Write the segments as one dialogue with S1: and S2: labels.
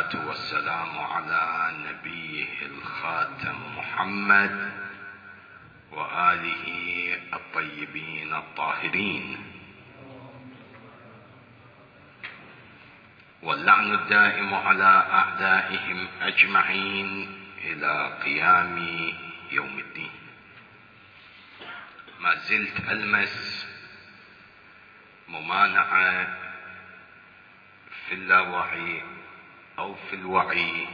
S1: والصلاة والسلام على نبيه الخاتم محمد وآله الطيبين الطاهرين، واللعن الدائم على أعدائهم أجمعين إلى قيام يوم الدين. ما زلت ألمس ممانعة في اللاوعي أو في الوعي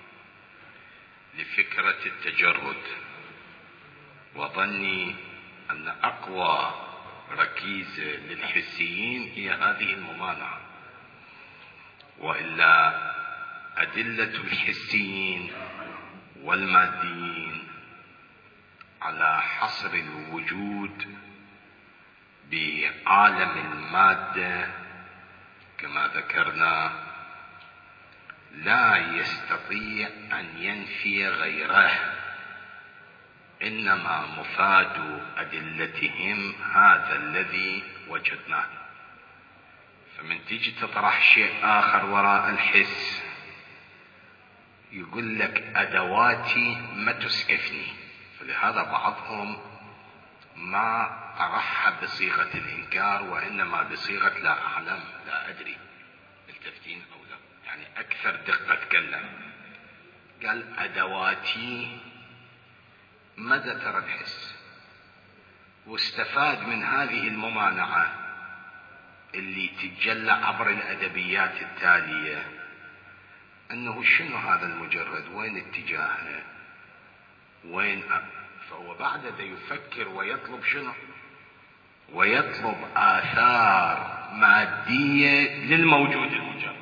S1: لفكرة التجرد، وظني أن أقوى ركيزة للحسيين هي هذه الممانعة، وإلا أدلة الحسيين والماديين على حصر الوجود بعالم المادة كما ذكرنا لا يستطيع أن ينفي غيره، إنما مفاد أدلتهم هذا الذي وجدناه. فمن تيجي تطرح شيء آخر وراء الحس يقول لك أدواتي ما تسعفني، فلهذا بعضهم ما طرحها بصيغة الإنكار وإنما بصيغة لا أعلم لا أدري، التفتين أو لا، يعني أكثر دقة تكلم. قال أدواتي ماذا ترى الحس، واستفاد من هذه الممانعة اللي تتجلى عبر الأدبيات التالية أنه شنو هذا المجرد، وين اتجاهه، وين فهو بعد ذا يفكر ويطلب شنو، ويطلب آثار مادية للموجود المجرد،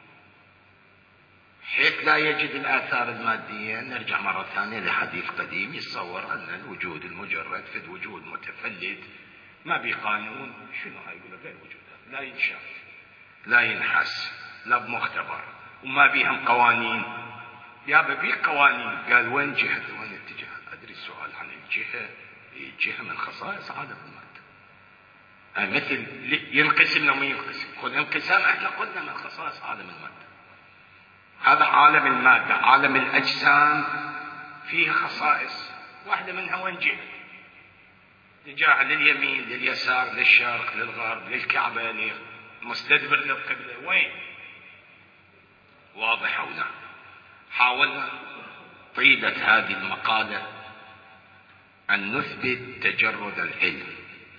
S1: حيث لا يجد الآثار المادية. نرجع مرة ثانية لحديث قديم يتصور أن الوجود المجرد في وجود متفلت ما بقانون، شنو هاي يقول غير وجود، لا ينشاف لا ينحس لا بمختبر وما بيهم قوانين. يابا بيه قوانين، قال وين جهة وين اتجاه. أدري السؤال عن الجهة، الجهة من خصائص عالم المادة، مثل ينقسم لو ما ينقسم، خذ انقسام احنا قلنا من خصائص عالم المادة. هذا عالم المادة، عالم الأجسام فيه خصائص، واحدة منها وين جهة، اتجاه لليمين لليسار للشرق للغرب للكعبة مستدبر للقبلة، وين واضح أو لا. حاولنا طيلة هذه المقالة أن نثبت تجرد العلم،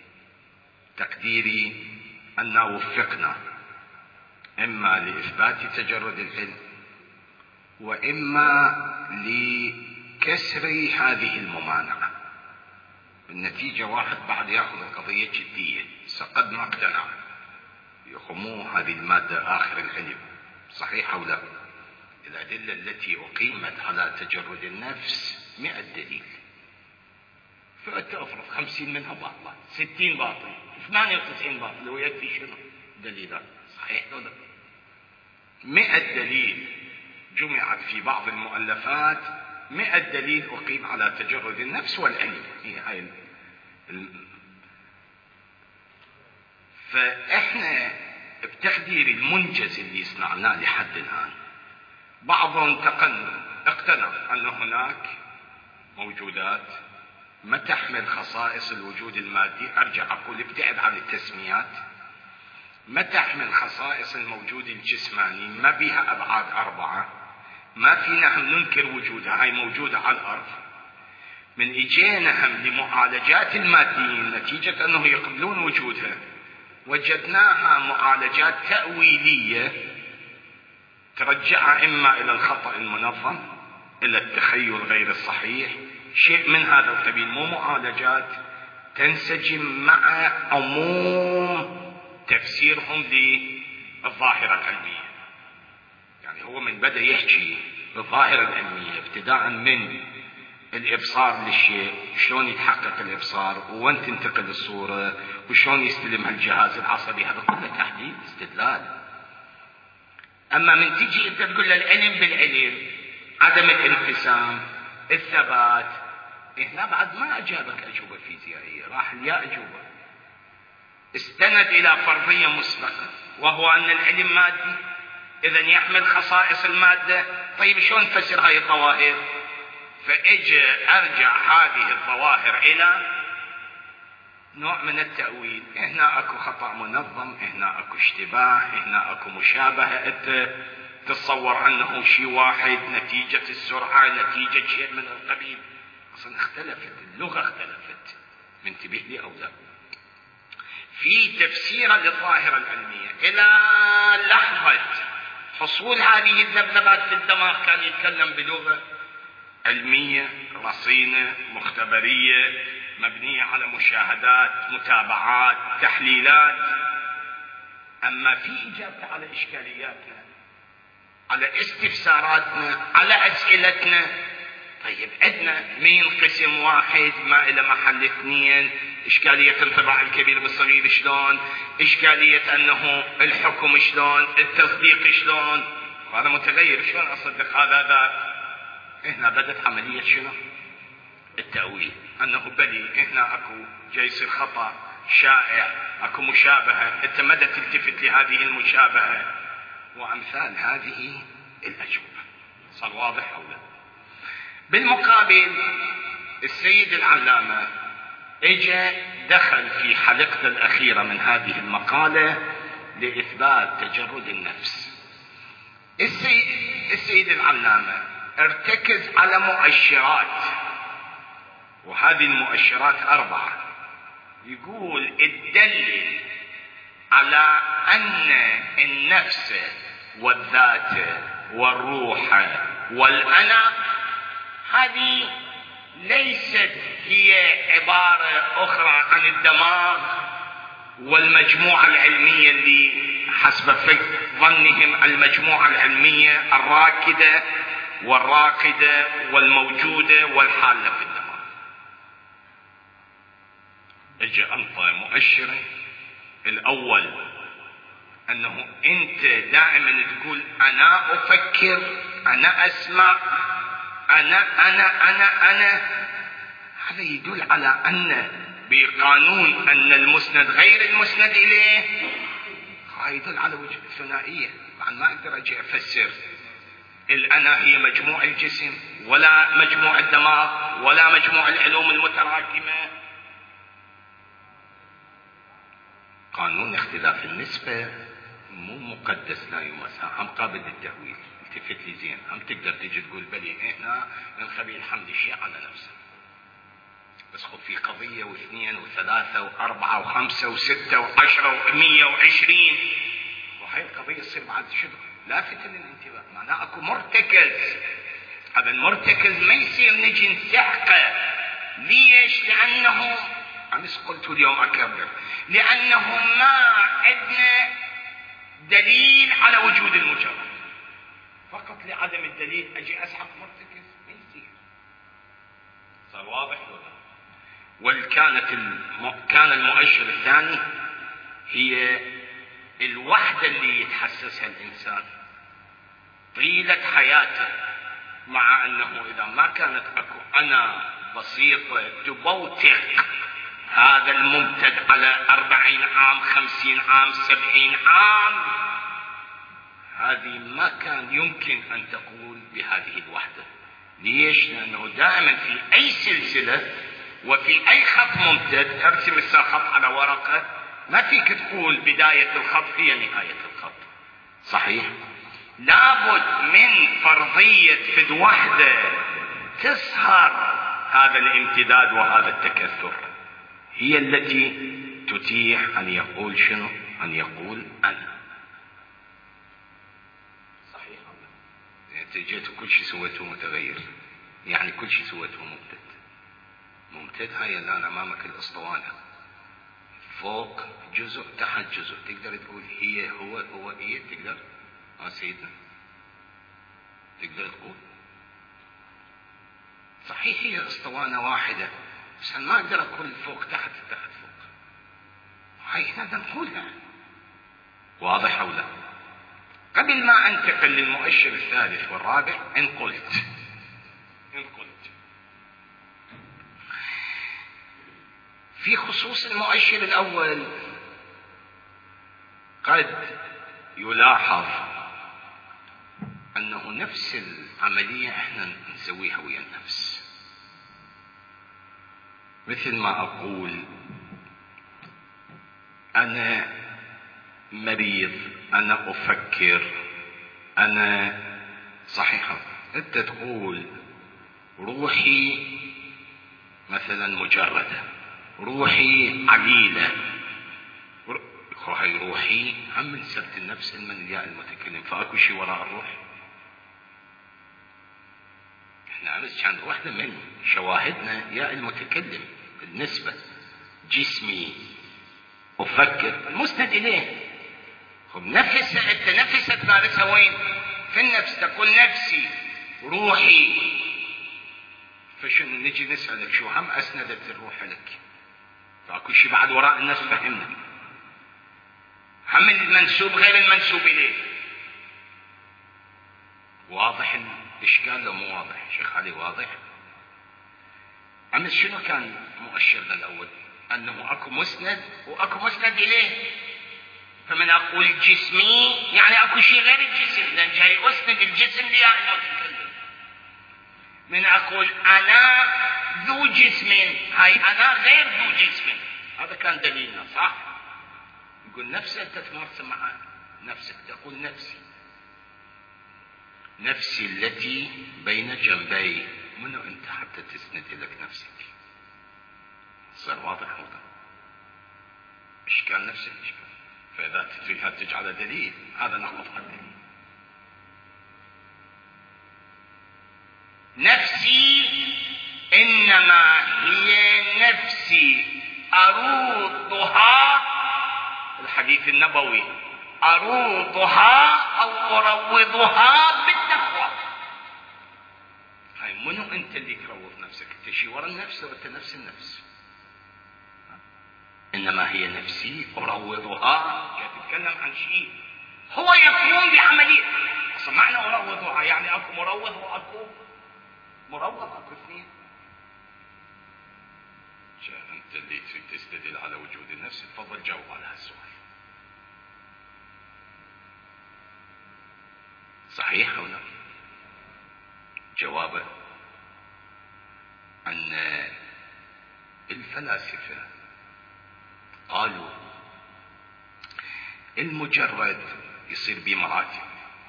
S1: تقديري أننا وفقنا إما لإثبات تجرد العلم وإما لكسر هذه الممانعة. النتيجة واحد بعد يأخذ القضية جدية، قد ما اقتنع يخموه هذه المادة آخر العلم، صحيح أو لا. الأدلة التي أقيمت على تجرد النفس 100 دليل، فأتفرض 50 منها باطلة، 60 باطل، 98 باطل، ويكفي شنو دليلات، صحيح أو لا. 100 دليل جمعت في بعض المؤلفات، 100 دليل أقيم على تجرد النفس والعلم. هي فإحنا بتقدير المنجز اللي صنعناه لحد الآن، بعضهم اقتنع أن هناك موجودات ما تحمل خصائص الوجود المادي، أرجع أقول ابتعد عن التسميات، ما تحمل خصائص الموجود الجسماني، ما بها أبعاد 4، ما فينا هم ننكر وجودها، هاي موجودة على الأرض. من إجينا هم لمعالجات الماديين نتيجة أنه يقبلون وجودها، وجدناها معالجات تأويلية ترجع إما إلى الخطأ المنظم إلى التخيل غير الصحيح، شيء من هذا القبيل، مو معالجات تنسجم مع عموم تفسيرهم للظاهرة العلمية. يعني هو من بدأ يحكي بالظاهرة العلمية ابتداء من الإبصار للشيء، شلون يتحقق الإبصار، وين تنتقل الصورة، وشلون يستلمها الجهاز العصبي، هذا كله تحديد استدلال. أما من تجي أنت تقول العلم بالعلم، عدم الانقسام، الثبات، هنا بعد ما أجابك أجوبة فيزيائية، راح يا أجوبة استند إلى فرضية مسبقة، وهو أن العلم مادي إذن يحمل خصائص المادة. طيب شلون نفسر هاي الظواهر؟ فاجي أرجع هذه الظواهر إلى نوع من التأويل. هنا أكو خطأ منظم، هنا أكو اشتباه، هنا أكو مشابهة. أنت تتصور أنه شيء واحد نتيجة السرعة، نتيجة شيء من القبيل. أصلا اختلفت اللغة، اختلفت. منتبه لي أو لا؟ في تفسير للظاهرة العلمية إلى لحظة حصول هذه الذبذبات في الدماغ كان يتكلم بلغة علمية رصينة مختبرية مبنية على مشاهدات، متابعات، تحليلات. أما في إجابة على إشكالياتنا، على استفساراتنا، على أسئلتنا. طيب عندنا مين قسم واحد ما إلى محل اثنين، إشكالية انطباع الكبير بالصغير شلون، إشكالية أنه الحكم شلون، التصديق شلون، هذا متغير. شلون أصدق هذا ذاك؟ هنا بدت عملية شنو؟ التأويل. أنه بلي هنا أكو جيش خطأ شائع، أكو مشابهة، أنت مدى تلتفت لهذه المشابهة وأمثال هذه الأجوبة. صار واضح أو لا؟ بالمقابل السيد العلامة اجى دخل في حلقة الأخيرة من هذه المقالة لإثبات تجرد النفس. السيد العلامة ارتكز على مؤشرات، وهذه المؤشرات 4. يقول الدليل على أن النفس والذات والروح والأنا هذه ليست هي عبارة أخرى عن الدماغ والمجموعة العلمية اللي حسب ظنهم المجموعة العلمية الراكدة والراقدة والموجودة والحالة في الدماغ. اجى انطى مؤشر الأول أنه أنت دائما تقول أنا أفكر، أنا أسمع، أنا. هذا يدل على أن بقانون أن المسند غير المسند إليه. هذا يدل على وجه الثنائية. مع ما أقدر أجي أفسر الأنا هي مجموع الجسم ولا مجموع الدماغ ولا مجموع العلوم المتراكمة. قانون اختلاف النسبة مو مقدس لا يمس، هم قابل للتأويل. التفت لي زين، هم تقدر تجي تقول بلي احنا نخبي الحمد الشيء على نفسه، بس خذ في قضية واثنين وثلاثة وأربعة وخمسة وستة وعشرة و120، وهي القضية تصير بعد شنو؟ لافتة للانتباه. معناه اكو مرتكز. هذا المرتكز ما يصير نجي نسحقه. ليش؟ لأنه أمس قلت اليوم أكبر، لأنه ما عندنا دليل على وجود المجرد. فقط لعدم الدليل أجي أسحق مرتكز ما يصير. صار واضح ولا؟ كان المؤشر الثاني هي الوحدة اللي يتحسسها الإنسان طيلة حياته، مع أنه إذا ما كانت أكو أنا بسيطة تبوتق هذا الممتد على 40 عام 50 عام 70 عام، هذه ما كان يمكن أن تقول بهذه الوحدة. ليش؟ لأنه دائما في أي سلسلة وفي أي خط ممتد ارسم الخط على ورقة، ما فيك تقول بداية الخط هي نهاية الخط. صحيح؟ لابد من فرضية فد وحدة تصهر هذا الامتداد وهذا التكثر، هي التي تتيح أن يقول شنو؟ أن يقول أنا. صحيح؟ يعني جيت كل شيء سويته متغير، يعني كل شيء سويته ممتد. هاي الآن أمامك الأسطوانة، فوق جزء تحت جزء، تقدر تقول هي هو هي، تقدر؟ سيدنا تقدر تقول صحيح هي اسطوانة واحدة، بس أنا ما أقدر أقول فوق تحت تحت فوق. هاي احنا نقولها. واضح أو لا؟ قبل ما أنتقل للمؤشر الثالث والرابع، إن قلت في خصوص المؤشر الأول قد يلاحظ أنه نفس العملية احنا نسويها ويا النفس. مثل ما أقول أنا مريض، أنا أفكر، أنا صحيح. أنت تقول روحي مثلا مجردة، روحي عقيلة، هاي روحي هم من سبت النفس من الياء المتكلم، فأكو شيء وراء الروح. احنا أمس كان واحدة من شواهدنا ياء المتكلم بالنسبة جسمي أفكر المسند إليه. خب نفست مارسها وين؟ في النفس. تقول نفسي روحي، فشنو نجي نسألك شو هم أسندت الروح لك؟ فأكو شيء بعد وراء النفس فهمنا، هم المنسوب غير المنسوب إليه. واضح الإشكال لو مو واضح؟ شيخ علي واضح؟ أمس شنو كان مؤشرنا الأول؟ أنه أكو مسند وأكو مسند إليه. فمن أقول جسمي يعني أكو شيء غير الجسم، لأن جاي أسند الجسم لياء المتكلم. من أقول أنا ذو جسم، هاي أنا غير ذو جسم. هذا كان دليلنا صح؟ يقول نفسك أنت تمارس مع نفسك، تقول نفسي التي بين جنبي. منو أنت حتى تسند لك نفسك؟ صار واضح هذا إشكال نفس الإشكال. فإذا تريدها تجعل دليل، هذا نقطة الدليل. نفسي إنما هي نفسي أروضها، الحديث النبوي، أروضها أو أروضها بالتقوى. هاي منو أنت اللي تروض نفسك؟ أنت شي ورا النفس أو أنت نفس النفس؟ إنما هي نفسي أروضها، تتكلم عن شيء هو يقوم بعملية. أصلا معنى أروضها يعني أكو مروض وأكو مروض، أكو اثنين. أنت اللي تريد تستدل على وجود النفس، تفضل جاوب على هالسؤال. صحيح أو لا؟ جوابه أن الفلاسفة قالوا المجرد يصير بمراتب،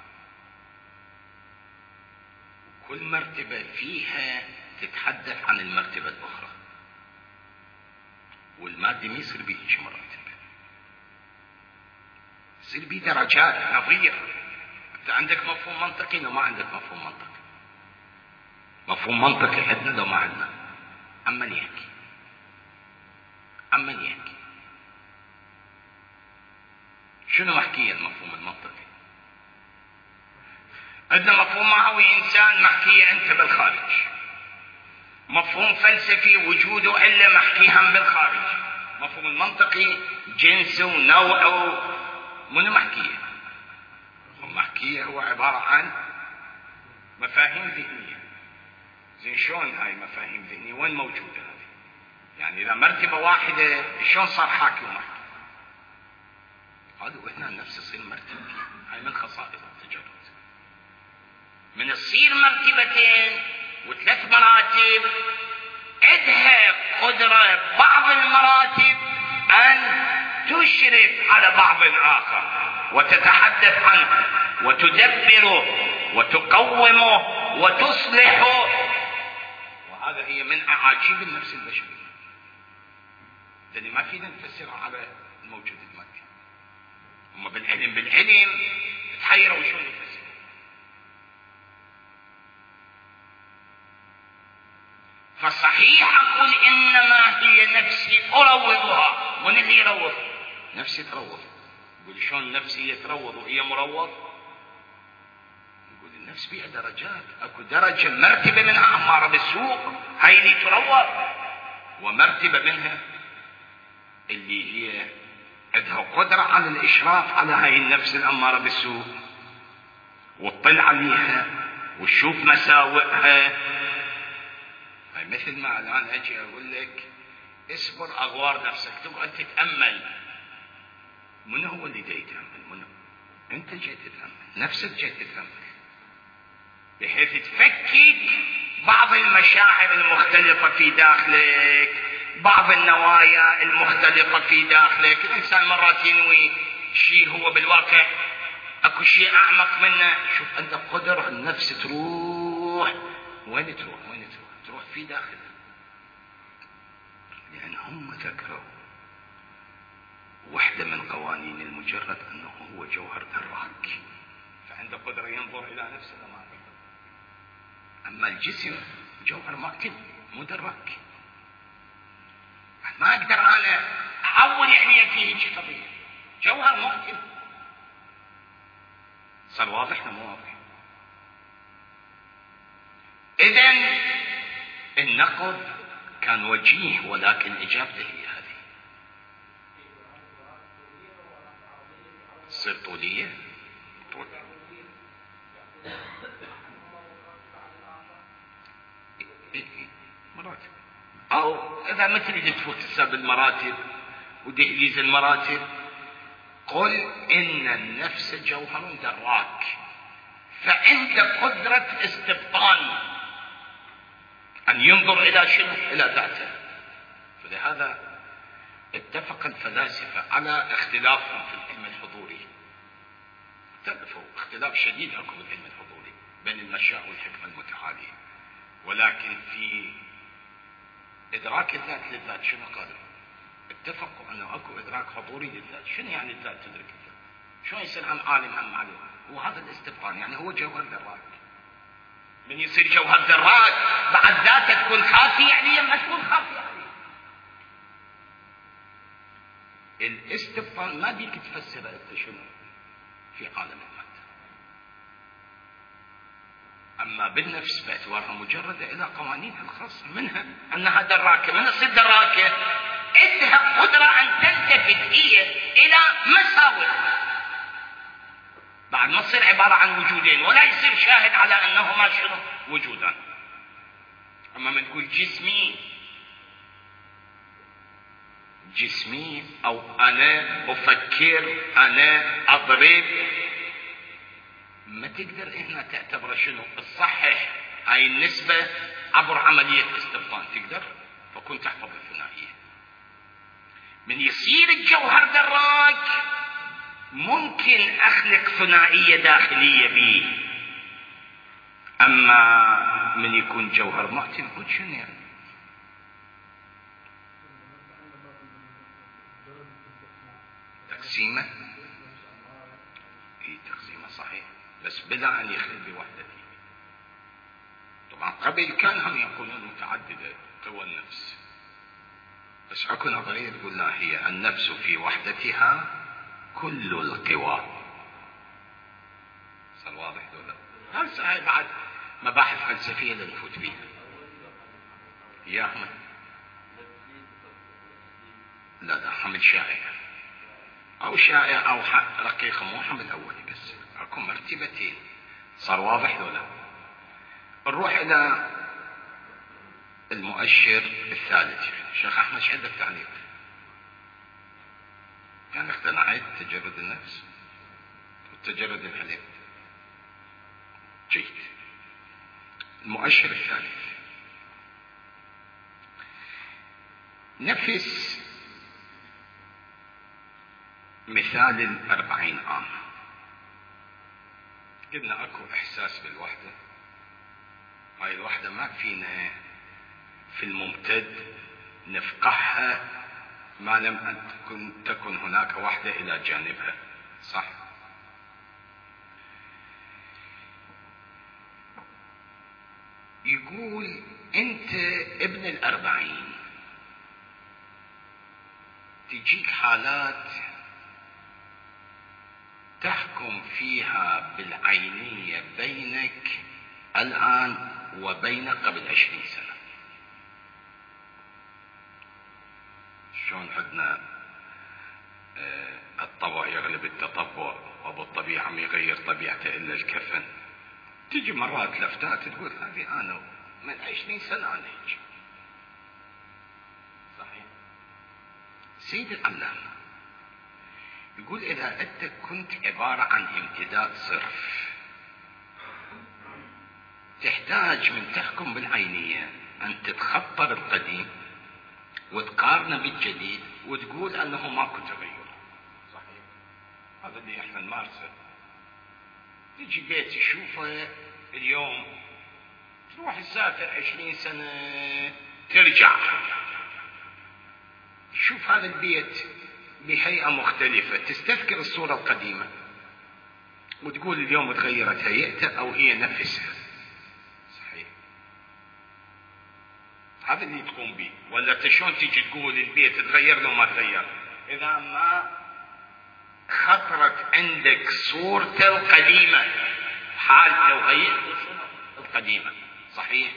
S1: كل مرتبة فيها تتحدث عن المرتبة الأخرى، والمادة ما يصير بيش مراتب، يصير بيه درجات نظير. أنت عندك مفهوم منطقي لو ما عندك مفهوم منطقي؟ مفهوم منطقي عندنا لو ما عندنا؟ عمن يحكي شنو محكية المفهوم المنطقي؟ عندنا مفهوم معنوي إنسان محكية أنت بالخارج، مفهوم فلسفي وجوده إلا محكي هم بالخارج، مفهوم المنطقي جنسه ونوعه منو محكية؟ محكية هو عبارة عن مفاهيم ذهنية. زين شلون هاي مفاهيم ذهنية وين موجودة هذه؟ يعني إذا مرتبة واحدة شلون صار حاكي ومحكي؟ هذا وإحنا نفس يصير مرتبة، هاي من خصائص التجرد. من تصير مرتبتين وثلاث مراتب، عندها قدرة بعض المراتب أن تشرف على بعض آخر وتتحدث عنه وتدبره وتقومه وتصلحه. وهذا هي من أعاجيب النفس البشرية، لأن ما فينا نفسرها على الموجود المادي. هم بالعلم تحيروا شلون نفسر. فصحيح أقول إنما هي نفسي أروضها. من اللي يروض؟ نفسي تروض. يقول شلون نفسي يتروض وهي مروض؟ يقول النفس بها درجات، أكو درجة مرتبة منها أمارة بالسوء، هاي اللي تروض، ومرتبة منها اللي هي عندها قدرة على الإشراف على هاي النفس الأمارة بالسوء وتطلع عليها وتشوف مساوئها. هاي مثل ما الآن أجي أقول لك اصبر أغوار نفسك، تقعد تتأمل. من هو اللي جاي يتأمل؟ منو؟ أنت جاي تتأمل، نفسك جاي تتأمل. بحيث تفكك بعض المشاعر المختلفة في داخلك، بعض النوايا المختلفة في داخلك. الإنسان مرات ينوي شيء هو بالواقع أكو شيء أعمق منه. شوف أنت قدر النفس تروح وين تروح؟ تروح في داخلها، لأن هم ذكروا واحدة من قوانين المجرد أنه هو جوهر دراك، فعنده قدرة ينظر إلى نفسه ما يقدر. أما الجسم جوهر ماكتب مو دراك، ما أقدر أنا أعول يعني فيه شيء طبيعي، جوهر ماكتب. صار واضح مو واضح؟ إذن النقد كان وجيه، ولكن إجابته هي هذه. تصير طولية مراتب، أو إذا مثل اللي تفوت حساب المراتب ودهليز المراتب، قل إن النفس جوهر دراك، فعند قدرة استبطان أن ينظر إلى شنو؟ إلى ذاته. فلهذا اتفق الفلاسفة على اختلافهم في العلم الحضوري. اختلفوا اختلاف شديد أكو بالعلم الحضوري بين المشاء والحكمة المتعالية، ولكن في إدراك الذات للذات شنو قالوا؟ اتفقوا أنه أكو إدراك حضوري للذات. شنو يعني الذات تدرك الذات؟ شلون يصير عن عالم عن معلوم؟ وهذا الاستبطان يعني هو جوهر ذراك. من يصير جوهر ذراك بعد ذاته تكون خافية، يعني ما تكون خافية عليه. الاستبطان ما بيك تفسر انت شنو في عالم المادة، اما بالنفس باعتبارها مجردة الى قوانينها الخاصة، منها انها دراكة. من تصير دراكة؟ عندها قدرة ان تلتفت هي الى مساوئ، بعد ما تصير عبارة عن وجودين ولا يصير شاهد على انهما شنو؟ وجودان. اما من تقول جسمي او انا افكر انا اضرب، ما تقدر هنا تعتبر شنو؟ تصحح هاي النسبة عبر عملية استبطان، تقدر؟ فكنت تحفظ الثنائية. من يصير الجوهر دراك ممكن اخلق ثنائية داخلية بيه، اما من يكون جوهر معتم شنو يعني؟ تقسيمة، هي تقسيمة صحيح، بس بلا ان يخل بوحدته. طبعا قبل كان هم يقولون متعددة قوى النفس، بس اكو نظرية تقول لا، هي النفس في وحدتها كل القوى. صار واضح دولا؟ هسه هاي بعد مباحث فلسفية لنفوت فيها. يا احمد لا حمل شائع او شائع او رقيق، مو حمل اولي، بس اكو مرتبتين. صار واضح دولا؟ نروح الى المؤشر الثالث. شيخ احمد ايش عندك تعليق؟ يعني اقتنعت تجرد النفس والتجرد العلم؟ جيد. المؤشر الثالث، نفس مثال 40 عام. قلنا اكو احساس بالوحدة، هاي الوحدة ما فينا في الممتد نفقعها ما لم تكن هناك وحدة الى جانبها، صح؟ يقول انت ابن 40 تجيك حالات تحكم فيها بالعينية بينك الآن وبين قبل 20 سنة. شلون عندنا الطبع يغلب التطبع، وابو الطبيعة ما يغير طبيعته إلا الكفن. تجي مرات لفتات تقول هذه أنا من 20 سنة أنا هيك. صحيح. سيد العلامة يقول إذا أنت كنت عبارة عن امتداد صرف تحتاج من تحكم بالعينية أن تتخطر القديم وتقارنه بالجديد وتقول أنه ماكو تغير. صحيح، هذا اللي احنا نمارسه. تجي بيت تشوفه اليوم، تروح تسافر 20 سنة ترجع تشوف هذا البيت بهيئة مختلفة، تستذكر الصورة القديمة وتقول اليوم تغيرت هيئته أو هي نفسها. صحيح، هذا اللي تقوم به. ولا شلون تجي تقول البيت تغير لو ما تغير؟ إذا ما خطرت عندك صورته القديمة، حالته وهيئته القديمة. صحيح.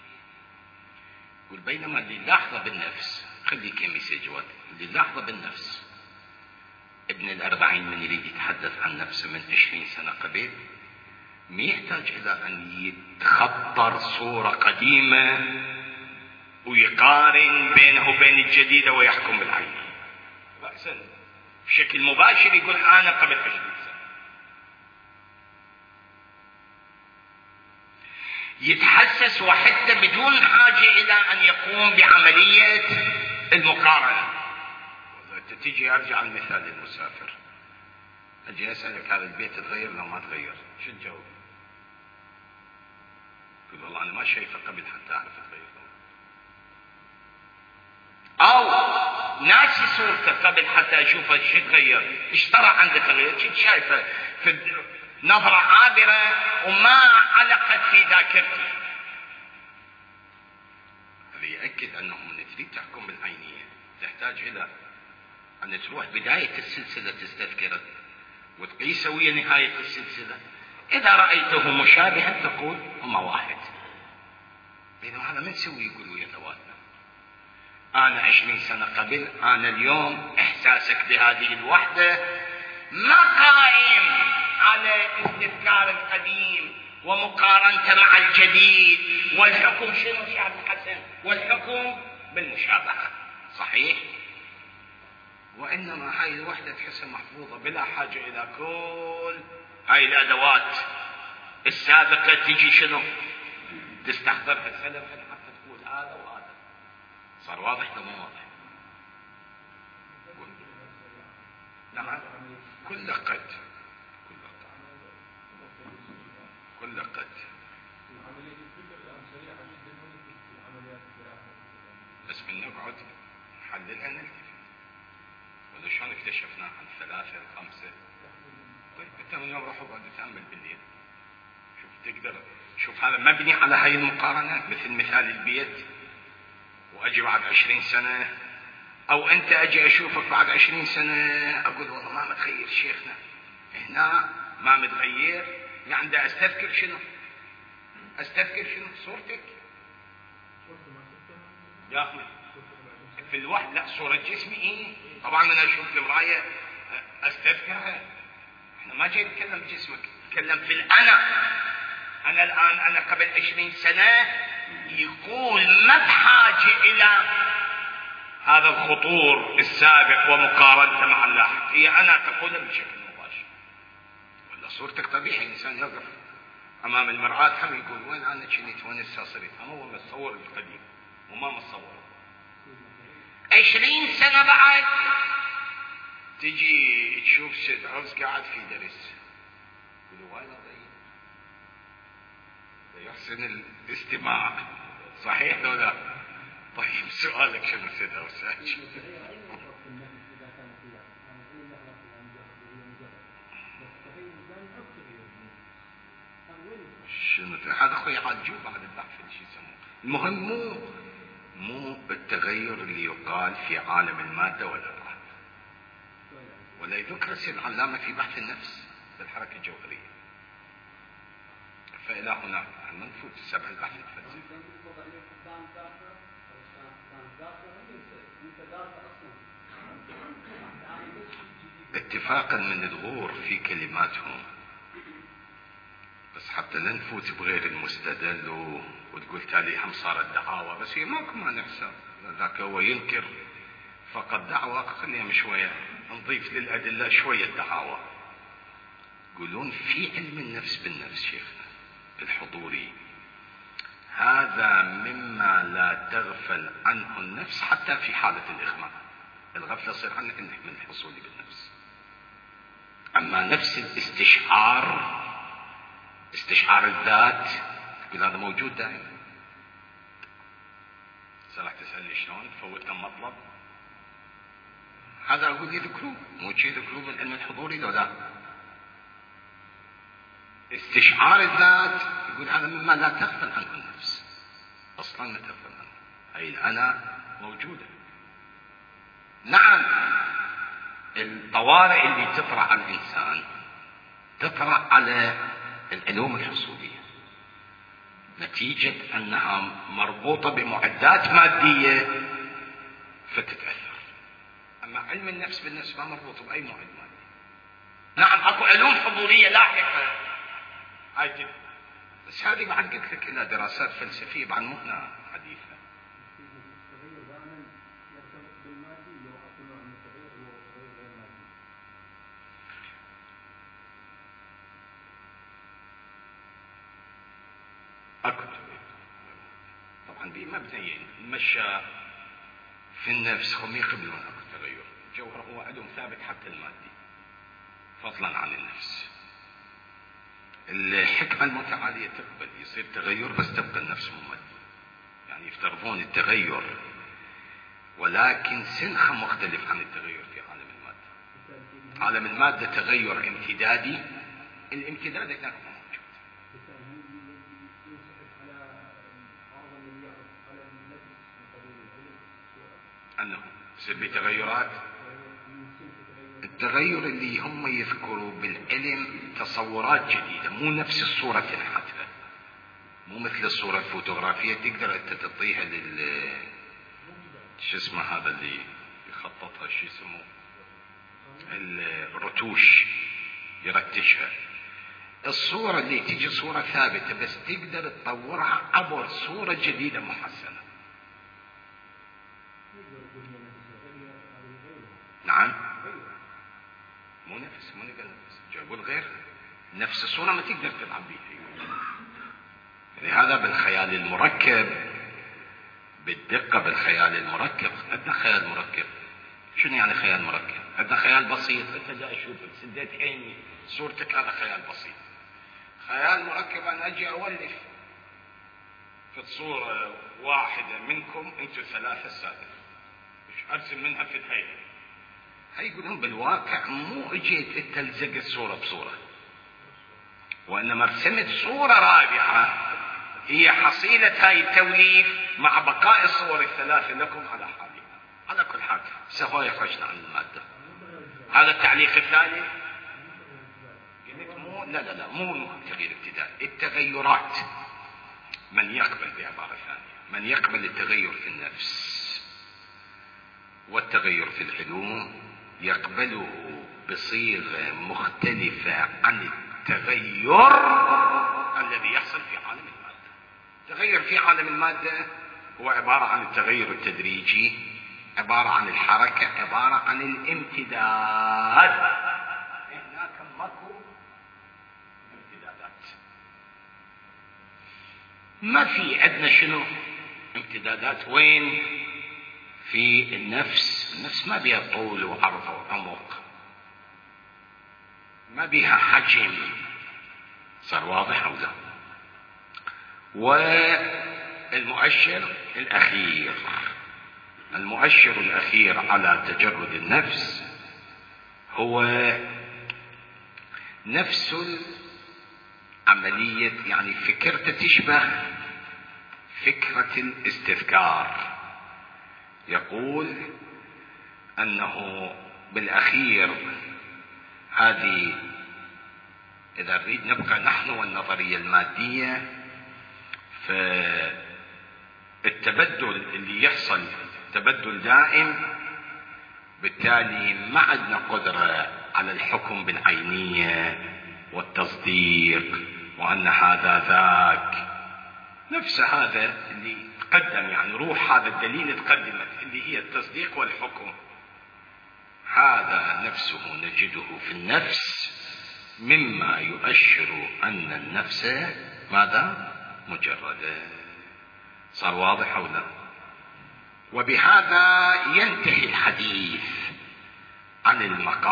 S1: يقول بينما اللي لاحظه بالنفس، خليك يمسج وقت، اللي لاحظه بالنفس ابن 40 من يريد يتحدث عن نفسه من 20 سنة قبل، ما يحتاج إلى أن يتخطر صورة قديمة ويقارن بينه وبين الجديدة ويحكم بالعين. رأسا بشكل مباشر يقول أنا قبل 20 سنة. يتحسس وحتى بدون حاجة إلى أن يقوم بعملية المقارنة. تجي أرجع المثال للمسافر، أجي أسألك هذا البيت تغير لو ما تغير، شو تجاوب؟ يقول والله أنا ما شايفه قبل حتى أعرف تغير. أو ناسي صورته قبل حتى أشوفه شو تغير، إيش طرأ عنده تغير، شو شايفه في نظرة عابرة وما علقت في ذاكرتي. هذا يأكد أنه من تريد تحكم بالعينية تحتاج إلى أن تروح بداية السلسلة تستذكره وتقيسه ويا نهاية السلسلة. إذا رأيته مشابها تقول هما واحد. بينما هذا ما تسوي، يقول ويا ذواتنا أنا 20 سنة قبل، أنا اليوم إحساسك بهذه الوحدة ما قائم على استذكار القديم ومقارنته مع الجديد والحكم شنو يا عبد الحسن؟ والحكم بالمشابهة. صحيح. وإنما هاي الوحدة تحسها محفوظة بلا حاجة إلى كل هاي الأدوات السابقة تجي شنو تستحضرها سلفا حتى تقول هذا وهذا. صار واضح ولا مو واضح؟ نعم. كل قد بس من نقعد نحللها نلتفت. ولا شلون اكتشفنا عن 3 5؟ طيب انت من يوم روح اقعد تتامل بالليل، شوف تقدر شوف هذا مبني على هاي المقارنه مثل مثال البيت، واجي بعد 20 سنه او انت اجي اشوفك بعد 20 سنه اقول والله ما متغير شيخنا هنا، ما متغير. يعني دا استذكر شنو؟ صورتك يا اخي في الوحد. لا صورة جسمي ايه طبعا انا اشوف المراية استذكرها. احنا ما جاي نتكلم بجسمك، نتكلم في الانا. انا الان انا قبل 20 سنة يقول ما بحاجة الى هذا الخطور السابق ومقارنته مع اللاحق، هي انا تقول بشكل مباشر. ولا صورتك طبيعي، انسان يقف امام المرآة هم يقول وين انا كنت وين صرت، اما هو متصور القديم وما متصور. 20 سنة بعد تجي تشوف سيد عرس قاعد في درس، يقولوا وين ضيق يحسن الاستماع. صحيح لو لا؟ طيب سؤالك شنو سيد عرس؟ شنو هذا اخوي عالجوه بعد البحث شو يسموه. المهم مو التغير اللي يقال في عالم المادة والأرواح، ولا يذكر سيد علامة في بحث النفس بالحركة الجوهرية. فإلى هنا نفوت السبع البحث الفلسفي. اتفاقا من الغور في كلماتهم، بس حتى لا نفوت بغير المستدل وتقول تالي هم صارت دعاوى، بس هي ماكو ما نحسب ذاك هو ينكر فقط دعوى. خليهم شوية نضيف للأدلة شوية دعاوى. يقولون في علم النفس بالنفس شيخنا الحضوري هذا مما لا تغفل عنه النفس حتى في حالة الإغماء. الغفلة تصير عنك من الحصول بالنفس. أما نفس الاستشعار، استشعار الذات، يقول هذا موجود دائما. راح تسألني شلون فوت كم مطلب؟ هذا أقول يذكروه، مو شيء يذكروه من علم الحضوري لو لا. استشعار الذات يقول هذا مما لا تغفل عنه النفس، أصلا ما تغفل عنه، أي الأنا موجودة. نعم الطوارئ اللي تطرأ على الإنسان تطرأ على العلوم الحصولية نتيجة أنها مربوطة بمعدات مادية فتتأثر. أما علم النفس بالنفس ما مربوط بأي معد مادي. نعم أكو علوم حضورية لاحقة هاي كده، بس هذه بعد قلت لك إلى دراسات فلسفية بعد مو هنا حديثة. أكو طبعا دي مبنيين المشى في النفس هم يقبلون أكو تغير. الجوهر هو علم ثابت حتى المادي فضلا عن النفس. الحكمة المتعالية تقبل يصير تغير بس تبقى النفس ممد، يعني يفترضون التغير ولكن سنخة مختلف عن التغير في عالم المادة. عالم المادة تغير امتدادي، الامتداد هناك موجود. أنه يصير بتغيرات. التغير اللي هم يذكروا بالعلم تصورات جديدة، مو نفس الصورة تنحتها، مو مثل الصورة الفوتوغرافية تقدر انت تعطيها شو اسمه هذا اللي يخططها، شو اسمه الرتوش يرتشها. الصورة اللي تيجي صورة ثابتة بس تقدر تطورها عبر صورة جديدة محسنة. نعم مو نفس، مو نقدر نفس، جابوا غير نفس الصورة ما تقدر تلعب بيها. لهذا بالخيال المركب، بالدقة بالخيال المركب، عندنا خيال مركب. شنو يعني خيال مركب؟ عندنا خيال بسيط، انت جاي اشوفك سديت عيني صورتك، هذا خيال بسيط. خيال مركب انا اجي اولف في صورة واحدة منكم انتم ثلاثة سادة، ارسم منها في الهيئة. هاي يقولون بالواقع مو اجيت انت لزقت صورة بصورة، وانما رسمت صورة رابعة هي حصيلة هاي التوليف مع بقاء الصور الثلاثة لكم على حالها. على كل حال سهو يخرجنا عن المادة. هذا التعليق الثاني قلت مو لا مو تغيير ابتدائي. التغيرات من يقبل، بعبارة ثانية، من يقبل التغير في النفس والتغير في العلوم يقبله بصيغة مختلفة عن التغير الذي يحصل في عالم المادة. التغير في عالم المادة هو عبارة عن التغير التدريجي، عبارة عن الحركة، عبارة عن الامتداد. هناك ماكو امتدادات، ما في عندنا شنو امتدادات. وين؟ في النفس. النفس ما بيها طول وعرض وعمق، ما بيها حجم. صار واضح او لا؟ والمؤشر الأخير، المؤشر الأخير على تجرد النفس هو نفس العملية، يعني فكرة تشبه فكرة الاستذكار. يقول أنه بالأخير هذه، إذا نريد نبقى نحن والنظرية المادية، فالتبدل اللي يحصل تبدل دائم، بالتالي ما عندنا قدرة على الحكم بالعينية والتصديق وأن هذا ذاك. نفس هذا اللي تقدم، يعني روح هذا الدليل تقدمت اللي هي التصديق والحكم، هذا نفسه نجده في النفس مما يؤشر أن النفس ماذا؟ مجردة. صار واضح أو لا؟ وبهذا ينتهي الحديث عن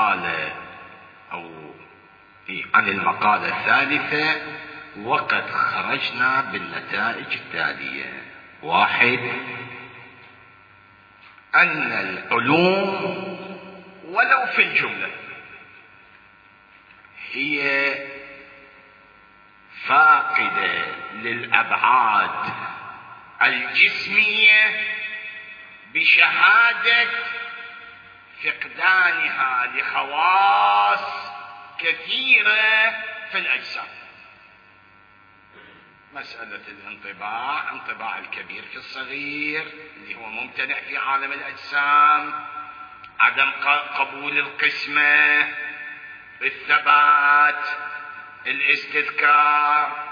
S1: المقالة الثالثة، وقد خرجنا بالنتائج التالية. 1، أن العلوم ولو في الجملة هي فاقدة للأبعاد الجسمية بشهادة فقدانها لخواص كثيرة في الأجسام. مسألة الانطباع، انطباع الكبير في الصغير اللي هو ممتنع في عالم الأجسام، عدم قبول القسمة، الثبات، الاستذكار،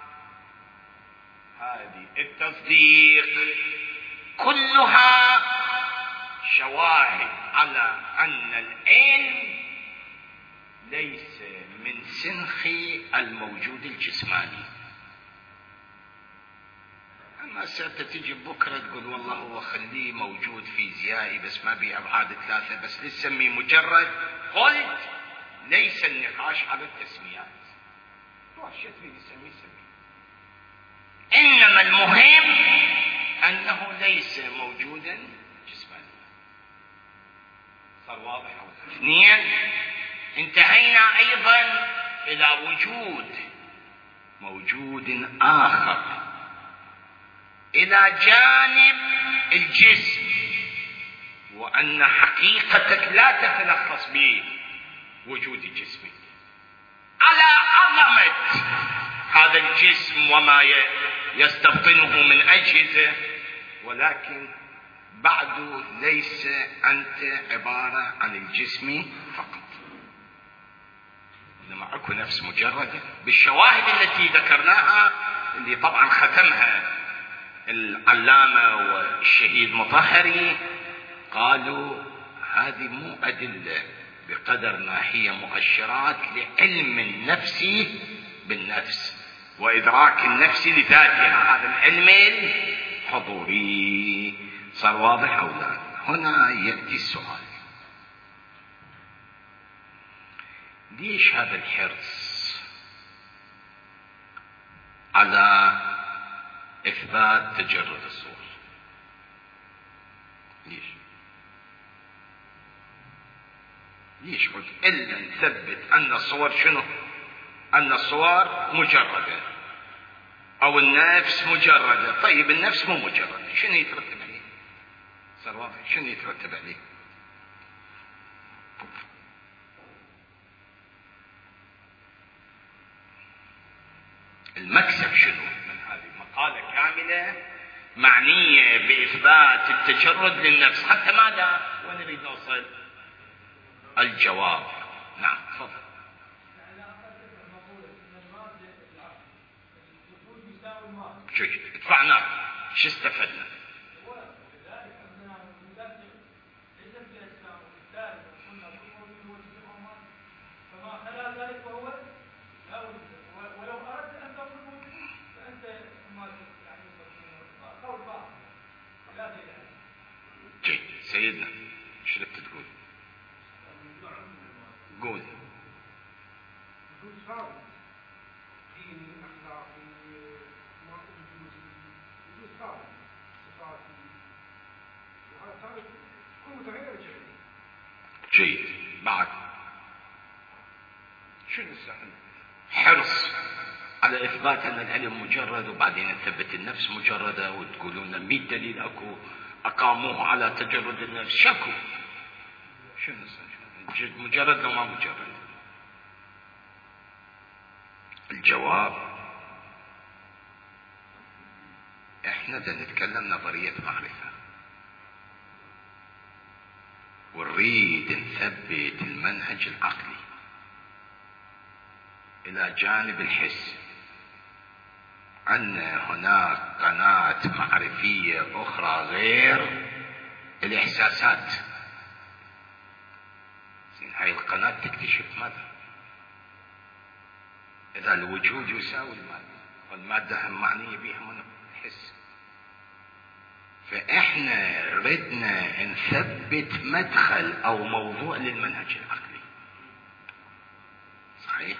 S1: هذه التصديق، كلها شواهد على أن العلم ليس من سنخ الموجود الجسماني. أما ستتجي بكرة تقول والله هو خليه موجود فيزيائي بس ما بيه أبعاد 3 بس لسميه مجرد، قلت ليس النقاش على التسميات، شو تريد يسميه سميه، إنما المهم أنه ليس موجودا جسمانيا. صار واضح؟ 2، انتهينا أيضا إلى موجود آخر إلى جانب الجسم، وأن حقيقتك لا تتلخص بوجود الجسم، على عظمة هذا الجسم وما يستبطنه من أجهزة، ولكن بعد ليس أنت عبارة عن الجسم فقط، إنما أكو نفس مجردة بالشواهد التي ذكرناها، اللي طبعا ختمها العلامة والشهيد مطهري. قالوا هذه مو أدلة بقدر ما هي مؤشرات لعلم النفس بالنفس وإدراك النفس لذاتها، هذا العلم الحضوري. صار واضح أو لا؟ هنا يأتي السؤال، ليش هذا الحرص على إثبات تجرد الصور؟ ليش قلت إلا نثبت أن الصور شنو؟ أن الصور مجردة أو النفس مجردة. طيب النفس مو مجردة، شنو يترتب عليه؟ صار واضح شنو يترتب عليه؟ المكسب شنو من هذه مقالة كاملة معنية بإثبات التجرد للنفس؟ حتى ماذا؟ وين نريد نوصل؟ الجواب. نعم تفضل. شو ادفعنا شو استفدنا؟ جيد سيدنا شو بدك تقول؟ قول. جيد. بعد شنو السهل؟ حرص على إثبات أن العلم مجرد، وبعدين نثبت النفس مجردة، وتقولون 100 دليل أكو أقاموه على تجرد النفس. شكو شنو مجرد لو ما مجرد؟ الجواب احنا بدنا نتكلم نظرية معرفة، ونريد نثبت المنهج العقلي إلى جانب الحس، أن هناك قناة معرفية أخرى غير الإحساسات. هاي القناة تكتشف ماذا؟ إذا الوجود يساوي المادة، والمادة هم معنية بها من الحس، فإحنا ردنا نثبت مدخل أو موضوع للمنهج العقلي. صحيح؟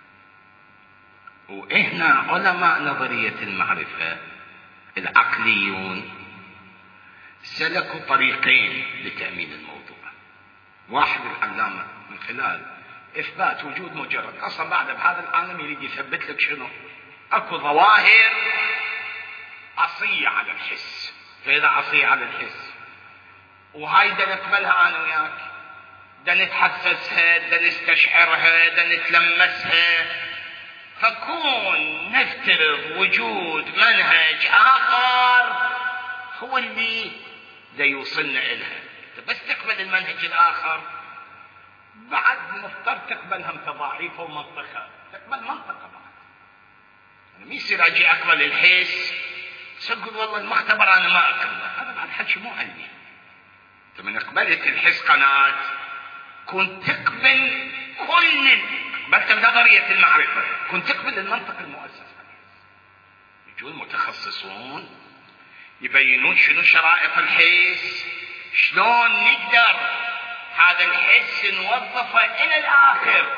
S1: وإحنا علماء نظرية المعرفة العقليون سلكوا طريقين لتأمين الموضوع. واحد العلامة من خلال إثبات وجود مجرد. أصلا بعد بهذا العالم يريد يثبت لك شنو؟ أكو ظواهر عصية على الحس، فإذا عصية على الحس وهاي دا نقبلها أنا وياك، دا نتحسسها، دا نستشعرها، دا نتلمسها، فكون نفترض وجود منهج آخر هو اللي دا يوصلنا إلها. بس تقبل المنهج الآخر بعد مفترض تقبلها تضاعيفه ومنطقها، تقبل منطقة بعد. أنا ما يصير أجي أقبل الحس تقول والله المختبر أنا ما أقبله، هذا بعد حكي مو علمي. أنت من قبلت الحس قناة كنت تقبل كل قبلت نظرية المعرفة، كنت تقبل المنطق المؤسس عليه. يجون متخصصون يبينون شنو شرائط الحس، شلون نقدر هذا الحس نوظفه إلى الآخر،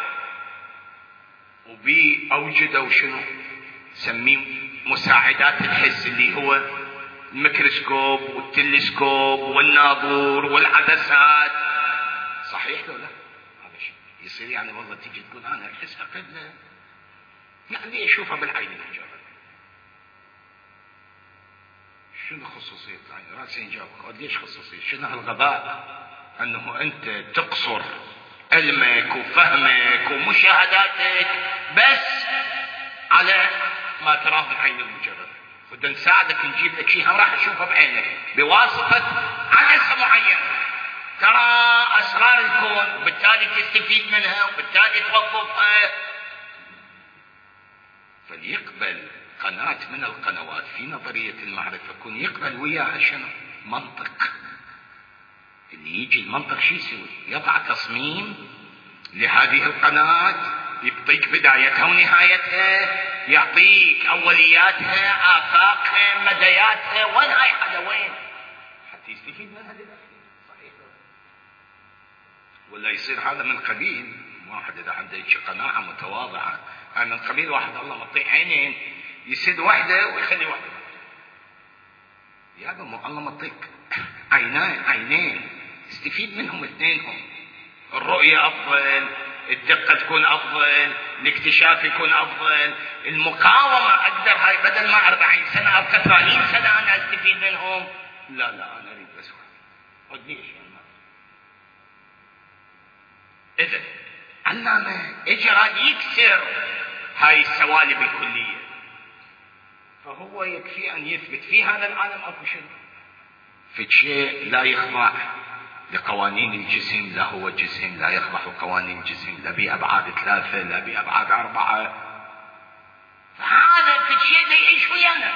S1: وبي أوجدوا شنو سميه مساعدات الحس اللي هو الميكروسكوب والتلسكوب والناظور والعدسات. صحيح لو لا؟ هذا شيء يصير يعني والله تيجي تقول أنا الحس أقل يعني أشوفها بالعين المجرد. شنو خصوصية العين؟ راسي نجاوبك ليش خصوصية؟ شنو هالغباء أنه أنت تقصر علمك وفهمك ومشاهداتك بس على ما تراه بالعين المجرد، بدنا نساعدك نجيب لك شيء هم راح تشوفه بعينك بواسطة عدسة معينة ترى أسرار الكون، وبالتالي تستفيد منها وبالتالي توظفها. فليقبل قناة من القنوات في نظرية المعرفة كن يقبل وياها شنو؟ منطق. اللي يجي المنطق شو يسوي؟ يضع تصميم لهذه القناة، يعطيك بدايتها ونهايتها، يعطيك أولياتها، آفاقها، مدياتها، وين هاي حدا وين حتى يستفيد منها للأخير. صحيح ولا يصير هذا من قبيل واحد إذا عنده قناعة متواضعة، هاي من قبيل واحد الله مطيع عينين يسد واحدة ويخلي واحدة. يا مو الله مطيك عينين استفيد منهم اثنينهم، الرؤية أفضل، الدقة تكون أفضل، الاكتشاف يكون أفضل، المقاومة أقدر هاي بدل ما 40 سنة أو 30 سنة أنا أستفيد منهم. لا أنا أريد بس واحد. ليش يعني؟ إذن علامة إجراد يكسر هاي السوالب الكلية، فهو يكفي أن يثبت في هذا العالم أكو شيء في شيء لا يخضع لقوانين الجسم، لا هو جسم لا يخضع لقوانين الجسم، لا بأبعاد 3 لا بأبعاد 4، فهذا في شيء لا يعيش ويانا.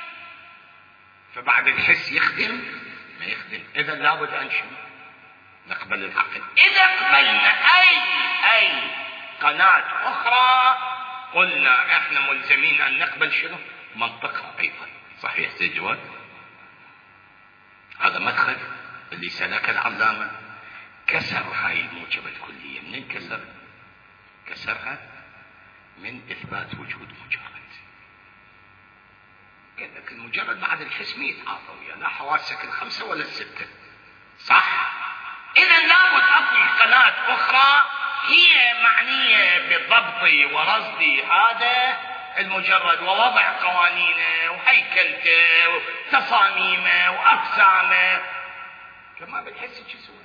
S1: فبعد الحس يخدم ما يخدم. إذا لابد أن شنو؟ نقبل العقل. إذا قبلنا أي قناة أخرى قلنا إحنا ملزمين أن نقبل شنو؟ منطقها أيضا. صحيح سيد جواد؟ هذا مدخل اللي سلك العلامة، كسر هاي الموجبة الكلية. منين كسر؟ كسرها من إثبات وجود مجرد. قال لك المجرد بعد الحس ما يتعاطى وياه، لا حواسك ال5 ولا ال6. صح؟ إذا لابد أكو قناة أخرى هي معنية بضبطي ورصدي هذا المجرد ووضع قوانينه وهيكلته وتصاميمه وأقسامه، كما بتحس شو يسوي.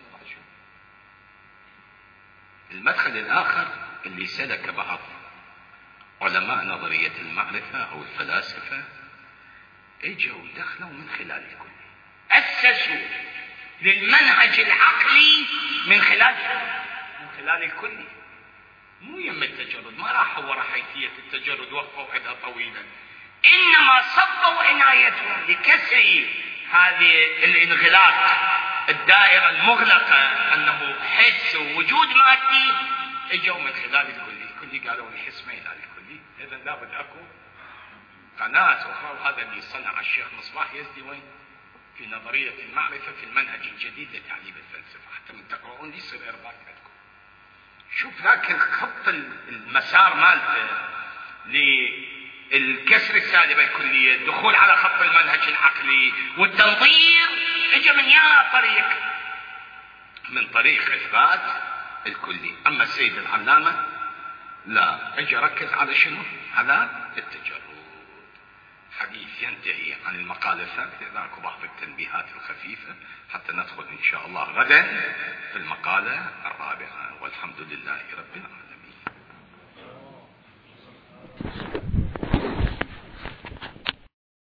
S1: المدخل الآخر اللي سلك بعض علماء نظرية المعرفة أو الفلاسفة اجوا دخلوا من خلال الكل، أسسوا للمنهج العقلي من خلال الكل، مو يم التجرد. ما راحوا ورا حيثية التجرد وقفوا عندها طويلا، إنما صبوا عنايتهم لكسر هذه الانغلاق، الدائرة المغلقة أنه حس ووجود مادي. اجوا من خلال الكلي قالوا الحس ما يلال الكلي، إذن لابد أكو قناة أخرى. وهذا اللي صنع الشيخ مصباح يزدي وين؟ في نظرية المعرفة في المنهج الجديد لتعليم الفلسفة، حتى من تقرؤون لي يصير إرباك عندكم. شوف ذاك الخط المسار مالته للكسر السالبة الكلية، الدخول على خط المنهج العقلي والتنظير، اجى من يا طريق، من طريق إثبات الكلي. أما السيد العلامة لا، اجى ركز على شنو؟ على التجرد. حديث ينتهي عن المقالة الثالثة، ذاك بعض التنبيهات الخفيفة حتى ندخل إن شاء الله غدا في المقالة الرابعة، والحمد لله رب العالمين.